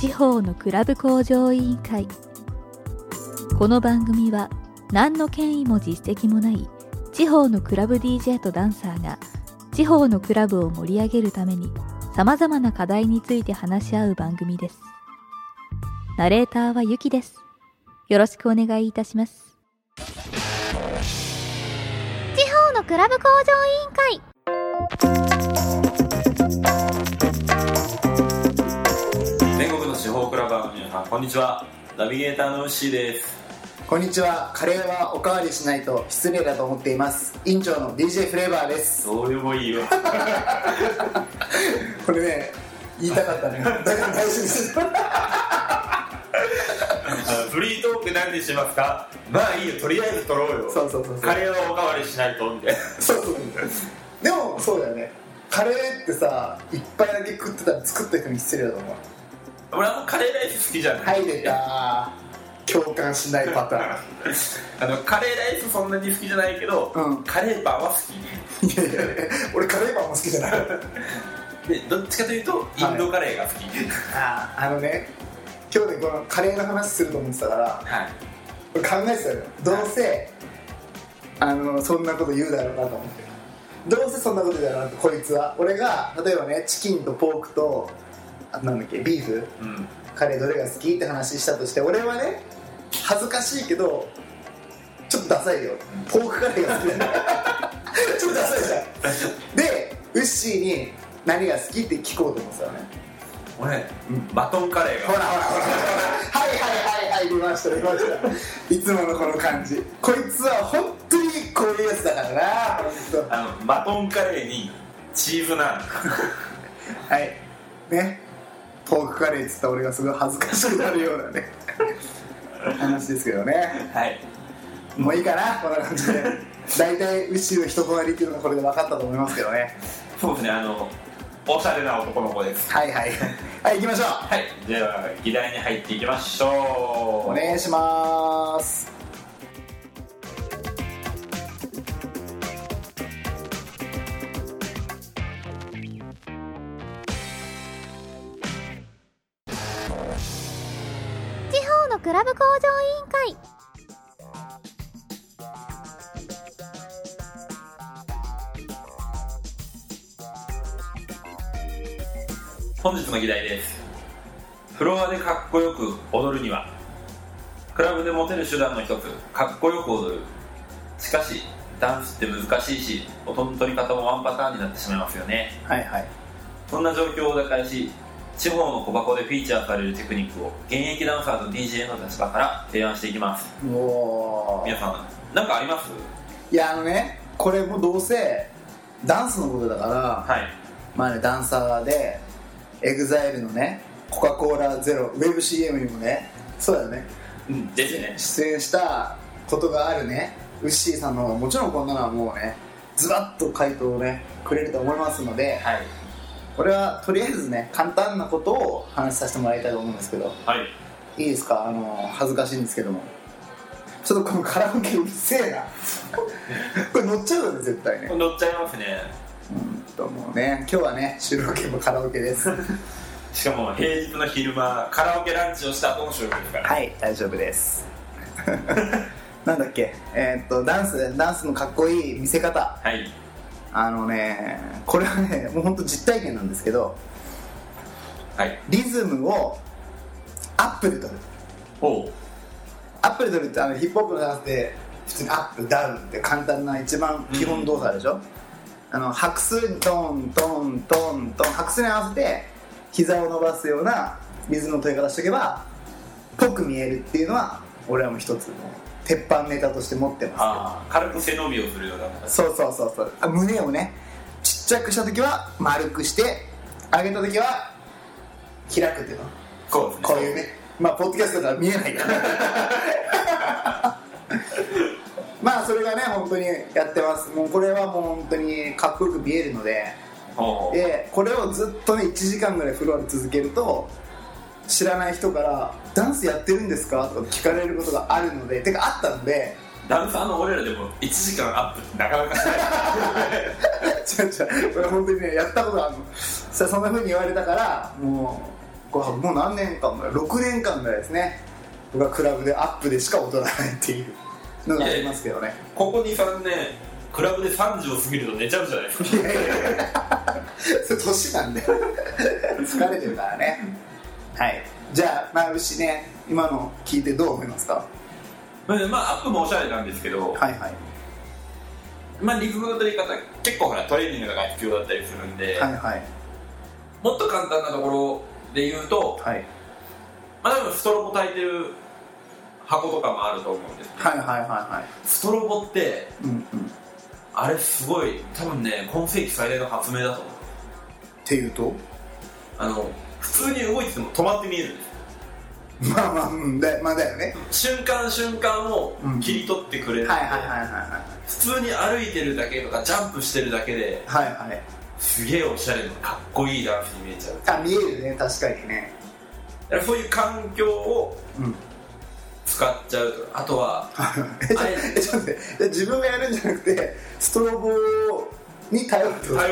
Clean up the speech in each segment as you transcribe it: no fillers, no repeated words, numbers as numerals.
地方のクラブ向上委員会。この番組は何の権威も実績もない地方のクラブ DJ とダンサーが地方のクラブを盛り上げるために様々な課題について話し合う番組です。ナレーターはゆきです。よろしくお願いいたします。 地方のクラブ向上委員会。 全国の地方クラバーの皆さん、こんにちは。ナビゲーターのウッシーです。 こんにちは。カレーはおかわりしないと失礼だと思っています。委員長の DJ フレーバーです。 どうでもいいよ。 これね、言いたかったね。だから大事です。 フリートーク何にしますか？まあいいよ、とりあえず撮ろうよ。 そうカレーはおかわりしないとみたいな。 そうでもそうだよね。カレーってさ、一杯だけ食ってたら作った人に失礼だと思う。 俺カレーライス好きじゃない。 はい、出た。共感しないパターン。 カレーライスそんなに好きじゃないけど、カレーパンは好き。 いや俺カレーパンも好きじゃない。 でどっちかというとインドカレーが好き。 今日ね、このカレーの話すると思ってたから、これ考えてたよ。どうせ、そんなこと言うだろうなと思って。どうせそんなこと言うだろうなと、こいつは。俺が例えばね、チキンとポークとなんだっけ、ビーフ、カレーどれが好きって話したとして、俺はね、恥ずかしいけどちょっとダサいよ、ポークカレーが好きだね。ちょっとダサいじゃん。で、ウッシーに何が好きって聞こうと思ってたのね。 俺、バトンカレーが。 ほらはい出ましたいつものこの感じ。こいつは本当にこういうやつだからな。 バトンカレーにチーズナン。 はいね、ポークカレーっつった俺がすごい恥ずかしくなるようなね話ですけどね。はい、もういいかな、こんな感じで。大体ウッシーの人となりっていうのがこれで分かったと思いますけどね。 そうですね、おしゃれな男の子です。 はい行きましょう。はい、 では議題に入っていきましょう。 お願いします。 地方のクラブ向上委員会。 本日の議題です。フロアでかっこよく踊るには、クラブでモテる手段の一つ、かっこよく踊る。しかしダンスって難しいし、音の取り方もワンパターンになってしまいますよね。そんな状況を打開し、地方の小箱でフィーチャーされるテクニックを現役ダンサーと DJ の立場から提案していきます。皆さん何かあります？ いや、これもどうせダンスのことだから、まあね、ダンサーでEXILE のね、コカ・コーラゼロウェブ CM にもね、そうだよね、 ですね、 出演したことがあるね、ウッシーさんの方がもちろんこんなのはもうね、ズバッと回答をねくれると思いますので、これはとりあえずね、簡単なことを話させてもらいたいと思うんですけど、いいですか？恥ずかしいんですけども、ちょっとこのカラオケうるせえな。これ乗っちゃうよね、絶対ね。 乗っちゃいますね。 もうね、今日はね、収録もカラオケです。 しかも平日の昼間、カラオケランチをした後の収録ですから。 はい、大丈夫です。なんだっけ、ダンスのかっこいい見せ方。これはね、もう本当実体験なんですけど、リズムをアップで取る。アップで取るってヒップホップのダンスで普通にアップダウンって簡単な一番基本動作でしょ。拍数にトントントントン、拍数に合わせて膝を伸ばすようなリズムの取り方しておけばぽく見えるっていうのは、俺はもう一つの鉄板ネタとして持ってます。 軽く背伸びをするような。 そう胸をね、ちっちゃくした時は丸くして、上げた時は開くっていうの。 そうですね、 こういうね、まあポッドキャストだから見えないからまあそれがね、本当にやってます。もうこれはもう本当にかっこよく見えるので、これをずっとね1時間ぐらいフロアで続けると、知らない人からダンスやってるんですかとか聞かれることがあるので、てかあったので、 ダンサーの俺らでも1時間アップってなかなかしない違うこれ本当にね、やったことあるの。そんな風に言われたから、もこれもう何年間ぐらい、6年間ぐらいですね、僕はクラブでアップでしか踊らないっていうのがありますけどね。 ここ 2,3 年クラブで3時を過ぎると寝ちゃうじゃないですか。 いやいやいやそれ年なんだよ疲れてるからね。はい、じゃあまぶしね、今の聞いてどう思いますか？ まあアップもおしゃれなんですけど、 はいはい、 まあリズムの取り方結構ほらトレーニングとか必要だったりするんで、 はいはい、 もっと簡単なところで言うと、 はい、 まあ多分ストロボ炊いてる箱とかもあると思うんですけど、 はいはいはいはい、 ストロボって、 うんうん、 あれすごい多分ね今世紀最大の発明だと思う。 っていうと普通に動いてても止まって見えるんです。 まあまあ、まあだよね。 瞬間瞬間を切り取ってくれるんで、 はいはいはいはいはい、 普通に歩いてるだけとかジャンプしてるだけで、 はいはい、 すげえおしゃれなかっこいいダンスに見えちゃう。 あ、見えるね、確かにね。 だからそういう環境を使っちゃうとか、あとはちょっと待って、自分がやるんじゃなくてストロボに頼るとか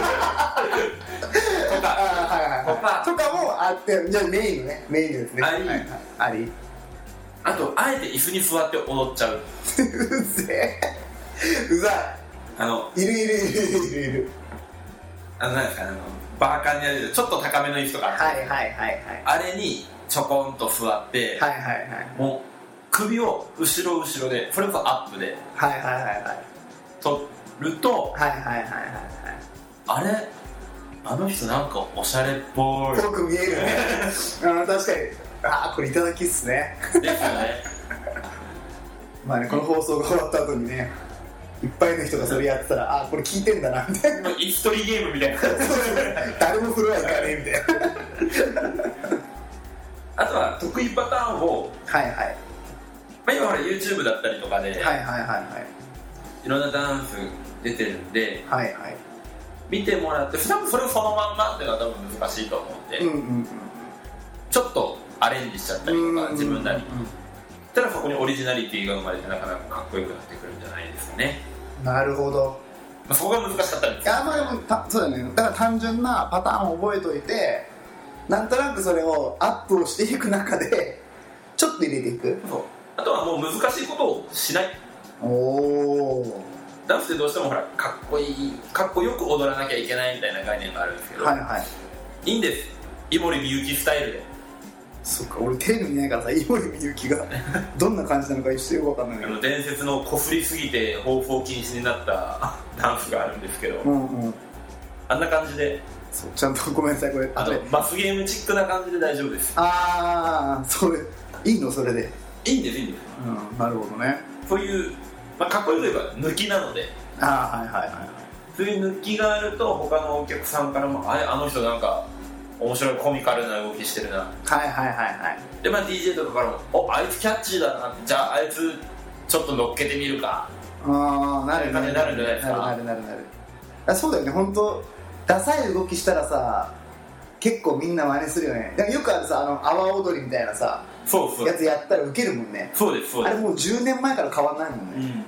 とかもあって、じゃあメインのね、メインですね。あり、 あとあえて椅子に座って踊っちゃう。 うぜえ、うざい。いるなんですかね、バーカンにあるちょっと高めの椅子とかある、 はいはいはいはい、 あれにちょこんと座って、 はいはいはい、 もう首を後ろでそれこそアップではいはいはいはい取ると、 はいはいはいはいはい、 あれあの人なんかおしゃれっぽいぽく見えるね確かに、これいただきっすねですよねまあね、この放送が終わった後にね、いっぱいの人がそれやってたら、これ聞いてんだなみたいな椅子取りゲームみたいな誰もフロア行かねえみたいなあとは得意パターンを、 はいはい、 まあ、今ほら YouTube だったりとかで、 はいはいはいはいいろんなダンス出てるんで、 はいはい、 見てもらって、多分それをそのまんまっていうのは多分難しいと思うんで、ちょっとアレンジしちゃったりとか自分なりに、ただそこにオリジナリティが生まれてなかなかかっこよくなってくるんじゃないですかね。 なるほど、 まあ、そこが難しかったんです。 いや、まあでもそうだね、だから単純なパターンを覚えといて、なんとなくそれをアップをしていく中でちょっと入れていく。 そう、あとはもう難しいことをしない。 おお、 ダンスってどうしてもほらかっこよく踊らなきゃいけないみたいな概念があるんですけど、 はいはい、 いいんです、井森美幸スタイルで。 そっか、俺テレビ見ないからさ、井森美幸がどんな感じなのか一瞬よく分かんないけど伝説のこすりすぎて放送禁止になったダンスがあるんですけど、あんな感じで、 そう、ちゃんとごめんなさい、これバスゲームチックな感じで大丈夫です。 それいいの？それでいいんです、 なるほどね。 そういう、かっこよく言えば抜きなので、 はいはいはい、 そういう抜きがあると他のお客さんからもあの人なんか面白いコミカルな動きしてるな、 はいはいはいはい、 でDJ とかからもあいつキャッチーだなって、じゃああいつちょっと乗っけてみるか、 なるんじゃないですか。なるそうだよね、本当ダサい動きしたらさ、結構みんな真似するよね。よくあるさ、阿波踊りみたいなさ、やつやったらウケるもんね。 そうです、 あれもう10年前から変わんないもんね、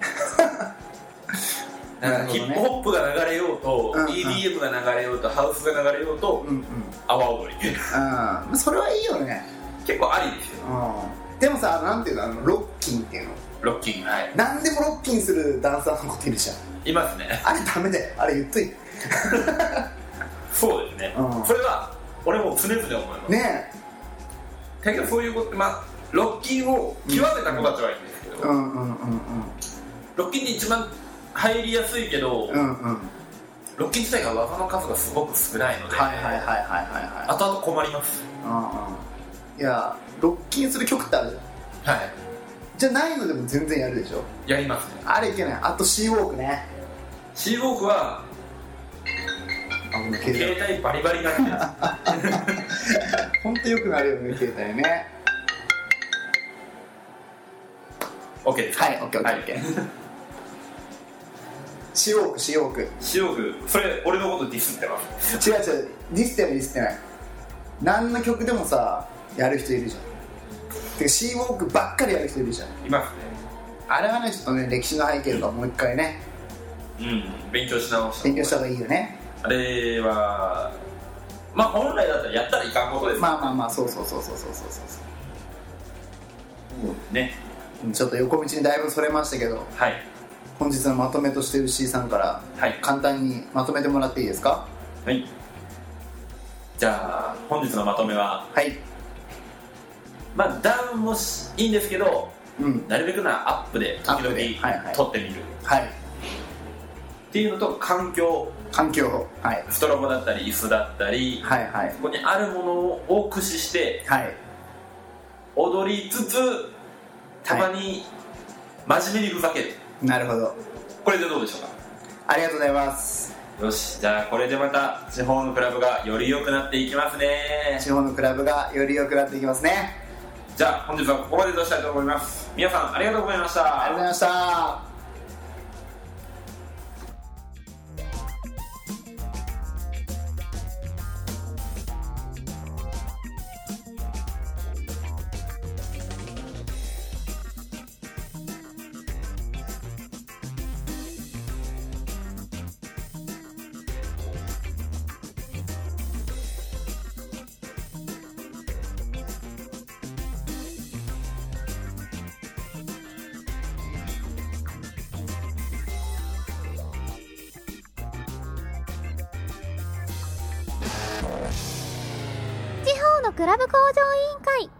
だからヒップホップが流れようと、EDM が流れようと、ハウスが流れようと、阿波踊りそれはいいよね、 結構ありですよ。 でもさ、なんていうの、ロッキンっていうの、 ロッキン、はい、 何でもロッキンするダンサーの子いるじゃん。 いますね。 あれダメだよ、あれ言っといてそうですね、それは俺も常々思いますね。 だけどそういうこと、ロッキンを極めた子たちはいいんですけど、ロッキンに一番入りやすいけど、ロッキン自体が技の数がすごく少ないので、後々困ります。 いや、ロッキンする曲ってあるじゃん。はい。じゃないのでも全然やるでしょ。 やりますね。 あれいけない。あとシーウォークね。 シーウォークは携帯バリバリなんで本当よくなるよね、携帯ね。 OK です。 はい、OK。シーウォーク。 シーウォーク、それ俺のことディスってます。 違う、ディスってない。何の曲でもさ、やる人いるじゃん。てかシーウォークばっかりやる人いるじゃん。 いますね。 あれはね、ちょっとね、歴史の背景とかもう一回ね、 勉強し直した方がいいよね。 あれはまあ本来だったらやったらいかんことです。 まあそうね。 ちょっと横道にだいぶそれましたけど、 はい、 本日のまとめとして牛井さんから簡単にまとめてもらっていいですか？ はい。じゃあ本日のまとめは、 はい、 まあダウンもいいんですけど、なるべくならアップで時々撮ってみる、 はい、 っていうのと環境、 はい、 ストロボだったり椅子だったり、 はいはい、 そこにあるものを駆使して、はい、踊りつつたまに真面目にふざける。 なるほど。 これでどうでしょうか？ ありがとうございます。 よし、じゃあこれでまた地方のクラブがより良くなっていきますね。 地方のクラブがより良くなっていきますね。 じゃあ本日はここまでとしたいと思います。皆さんありがとうございました。 ありがとうございました。 地方のクラブ向上委員会。